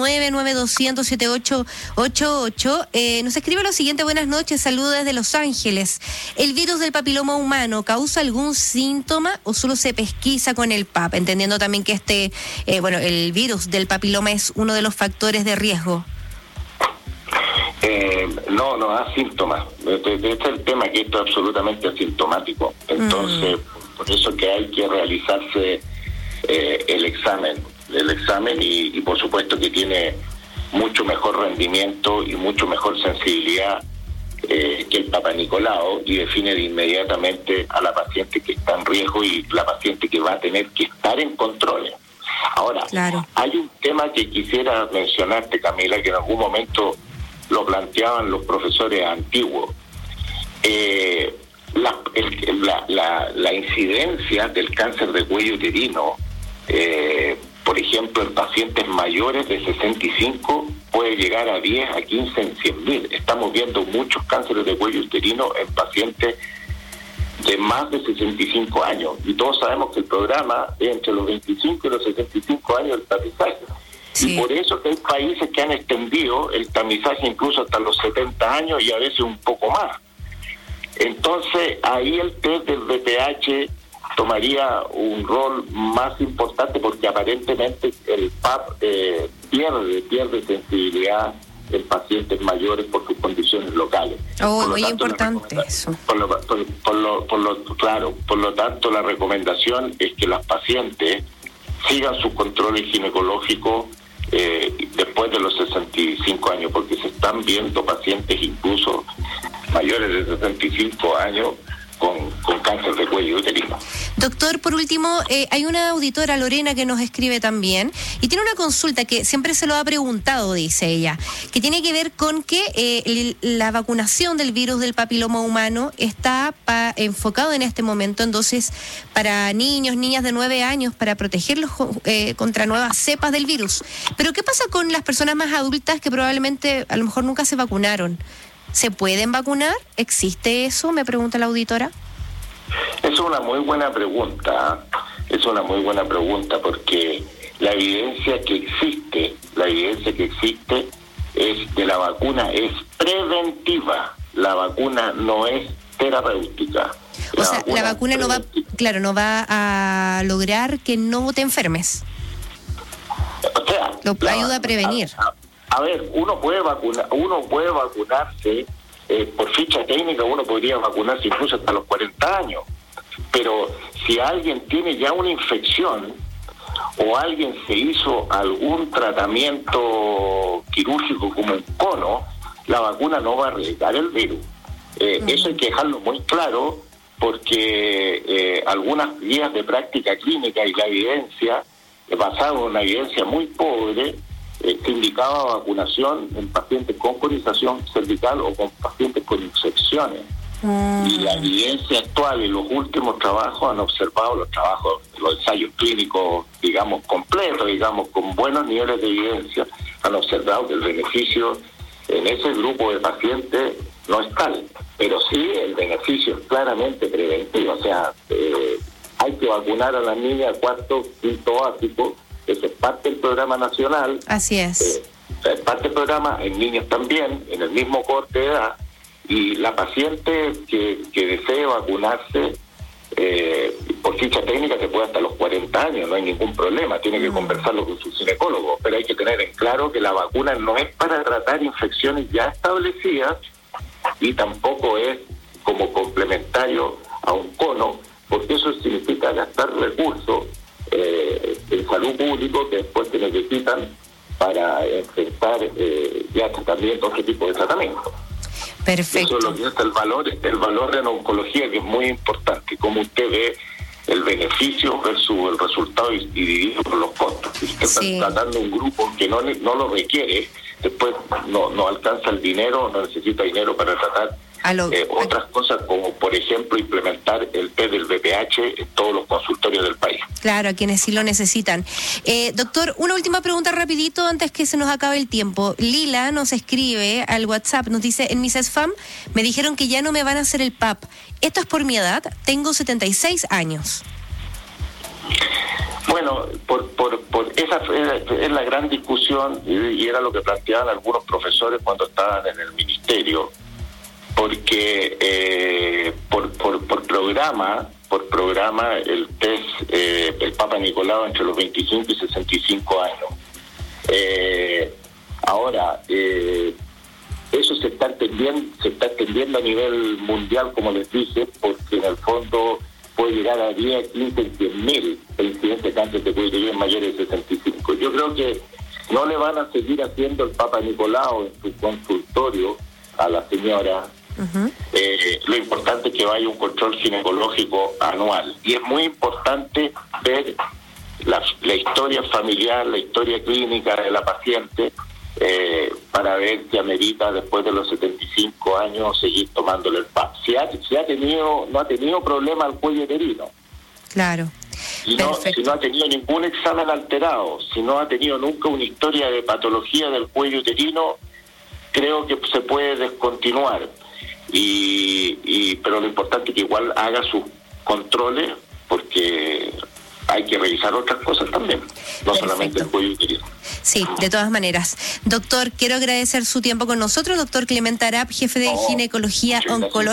569-9200-7888. Nos escribe lo siguiente: buenas noches, saludos desde Los Ángeles. ¿El virus del papiloma humano causa algún síntoma o solo se pesquisa con el PAP? Entendiendo también que el virus del papiloma es uno de los factores de riesgo. No da síntomas. Este es el tema, que esto es absolutamente asintomático. Entonces, por eso que hay que realizarse el examen. el examen y por supuesto que tiene mucho mejor rendimiento y mucho mejor sensibilidad que el Papa Nicolau, y define inmediatamente a la paciente que está en riesgo y la paciente que va a tener que estar en controles. Ahora, hay un tema que quisiera mencionarte, Camila, que en algún momento lo planteaban los profesores antiguos. La incidencia del cáncer de cuello uterino, por ejemplo, en pacientes mayores de 65 puede llegar a 10 a 15 en 100.000. Estamos viendo muchos cánceres de cuello uterino en pacientes de más de 65 años. Y todos sabemos que el programa es entre los 25 y los 65 años el tamizaje. Sí. Y por eso que hay países que han extendido el tamizaje incluso hasta los 70 años y a veces un poco más. Entonces, ahí el test del VPH tomaría un rol más importante porque aparentemente el PAP pierde sensibilidad en pacientes mayores por sus condiciones locales. Muy importante eso. Por lo tanto, la recomendación es que las pacientes sigan sus controles ginecológicos después de los 65 años, porque se están viendo pacientes incluso mayores de 65 años con cáncer de cuello uterino. Doctor, por último, hay una auditora, Lorena, que nos escribe también y tiene una consulta que siempre se lo ha preguntado, dice ella, que tiene que ver con que la vacunación del virus del papiloma humano está enfocado en este momento, entonces, para niños, niñas de 9 años, para protegerlos contra nuevas cepas del virus. Pero ¿qué pasa con las personas más adultas que probablemente a lo mejor nunca se vacunaron? ¿Se pueden vacunar? ¿Existe eso? Me pregunta la auditora. Es una muy buena pregunta. Es una muy buena pregunta porque la evidencia que existe es de la vacuna es preventiva. La vacuna no es terapéutica. La vacuna no va a lograr que no te enfermes. O sea, ayuda a prevenir. A ver, uno puede vacunarse por ficha técnica, uno podría vacunarse incluso hasta los 40 años, pero si alguien tiene ya una infección o alguien se hizo algún tratamiento quirúrgico como un cono, la vacuna no va a arriesgar el virus. Eso hay que dejarlo muy claro porque algunas guías de práctica clínica y la evidencia, basada en una evidencia muy pobre, se indicaba vacunación en pacientes con colonización cervical o con pacientes con infecciones. Y la evidencia actual y los últimos trabajos han observado los ensayos clínicos, digamos, completos, digamos, con buenos niveles de evidencia, han observado que el beneficio en ese grupo de pacientes no es tal, pero sí el beneficio es claramente preventivo. O sea, hay que vacunar a las niñas de cuarto, quinto básico. Eso es parte del programa nacional. Así es. Es parte del programa, en niños también, en el mismo corte de edad. Y la paciente que desee vacunarse, por ficha técnica se puede hasta los 40 años, no hay ningún problema, tiene que conversarlo con su ginecólogo. Pero hay que tener en claro que la vacuna no es para tratar infecciones ya establecidas y tampoco es como complementario a un cono, porque eso significa gastar recursos en salud público que después se necesitan para enfrentar ya también otro tipo de tratamiento. Perfecto. Eso es lo que es el valor de la oncología, que es muy importante, como usted ve el beneficio versus el resultado y dividido por los costos. Si usted está tratando un grupo que no lo requiere, después no alcanza el dinero, no necesita dinero para tratar otras cosas, como por ejemplo implementar el test del VPH en todos los consultorios del país. Claro, a quienes sí lo necesitan. Doctor, una última pregunta rapidito antes que se nos acabe el tiempo. Lila nos escribe al WhatsApp, nos dice, en mis spam me dijeron que ya no me van a hacer el PAP. Esto es por mi edad, tengo 76 años. Bueno, esa es la gran discusión y era lo que planteaban algunos profesores cuando estaban en el ministerio. Porque por programa el test el Papa Nicolau entre los 25 y 65 años. Ahora eso se está extendiendo a nivel mundial, como les dije, porque en el fondo puede llegar a 10, 15, 100.000 el incidente de cáncer de cuello uterino en mayores de 65. Yo creo que no le van a seguir haciendo el Papa Nicolau en su consultorio a la señora. Lo importante es que vaya un control ginecológico anual. Y es muy importante ver la historia familiar, la historia clínica de la paciente, para ver si amerita después de los 75 años seguir tomándole el PAP. Si no ha tenido problema al cuello uterino. Claro. Si no ha tenido ningún examen alterado, si no ha tenido nunca una historia de patología del cuello uterino, creo que se puede descontinuar. Pero lo importante es que igual haga sus controles, porque hay que revisar otras cosas también, no solamente el cuello uterino. Sí, de todas maneras. Doctor, quiero agradecer su tiempo con nosotros, doctor Clemente Arap, jefe de ginecología oncológica